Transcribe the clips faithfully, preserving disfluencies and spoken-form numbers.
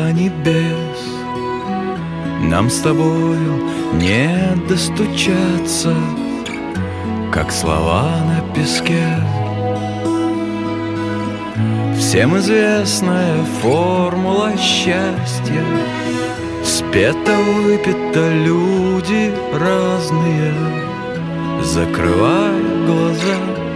небес. Нам с тобою не достучаться, как слова на песке. Всем известная формула счастья: спето-выпито, люди разные, закрывая глаза.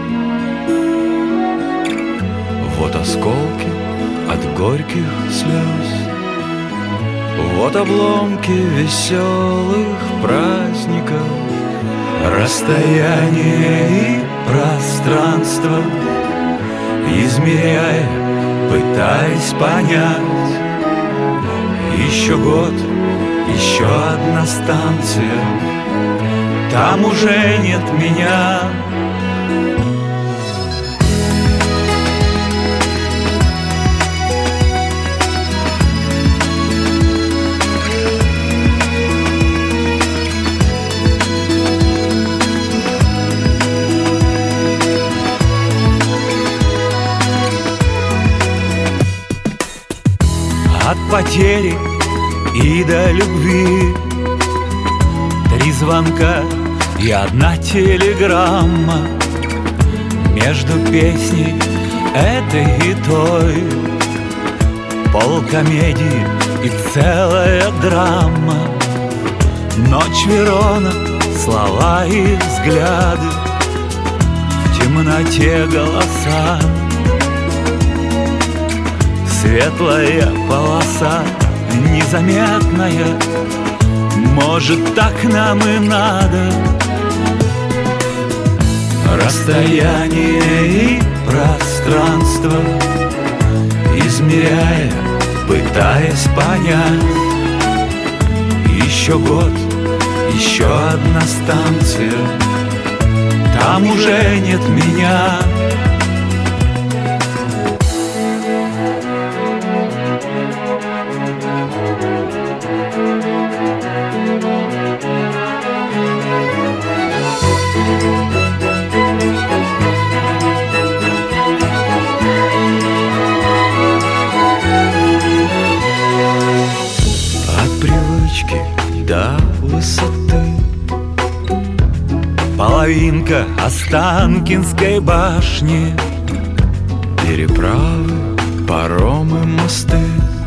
Вот осколки от горьких слез, вот обломки веселых праздников. Расстояние и пространство измеряя, пытаясь понять. Еще год, еще одна станция, там уже нет меня. От потери и до любви три звонка и одна телеграмма. Между песней этой и той полкомедии и целая драма. Ночь Верона, слова и взгляды, в темноте голоса. Светлая полоса, незаметная, может, так нам и надо. Расстояние и пространство измеряя, пытаясь понять. Еще год, еще одна станция, там уже нет меня. До высоты половинка Останкинской башни, переправы, паромы, мосты.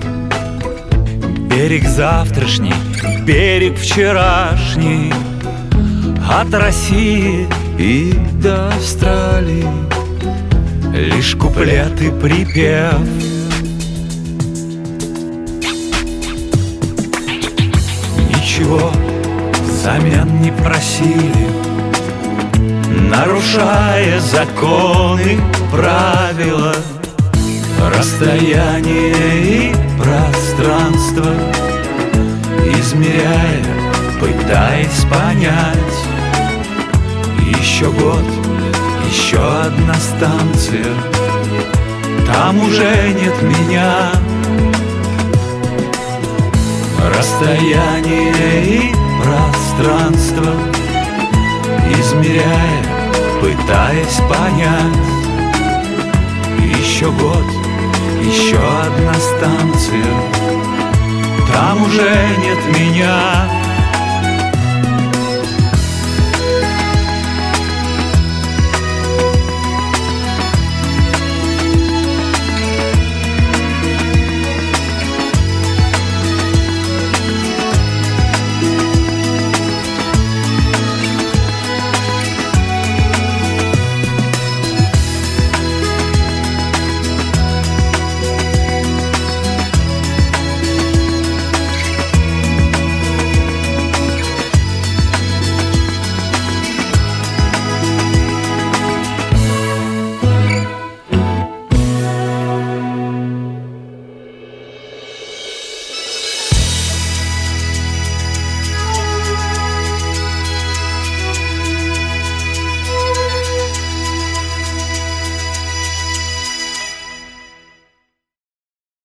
Берег завтрашний, берег вчерашний, от России и до Австралии лишь куплет и припев. Ничего взамен не просили, нарушая законы, правила. Расстояние и пространство измеряя, пытаясь понять. Еще год, еще одна станция, там уже нет меня. Расстояние и пространство измеряя, пытаясь понять. Еще год, еще одна станция, там уже нет меня.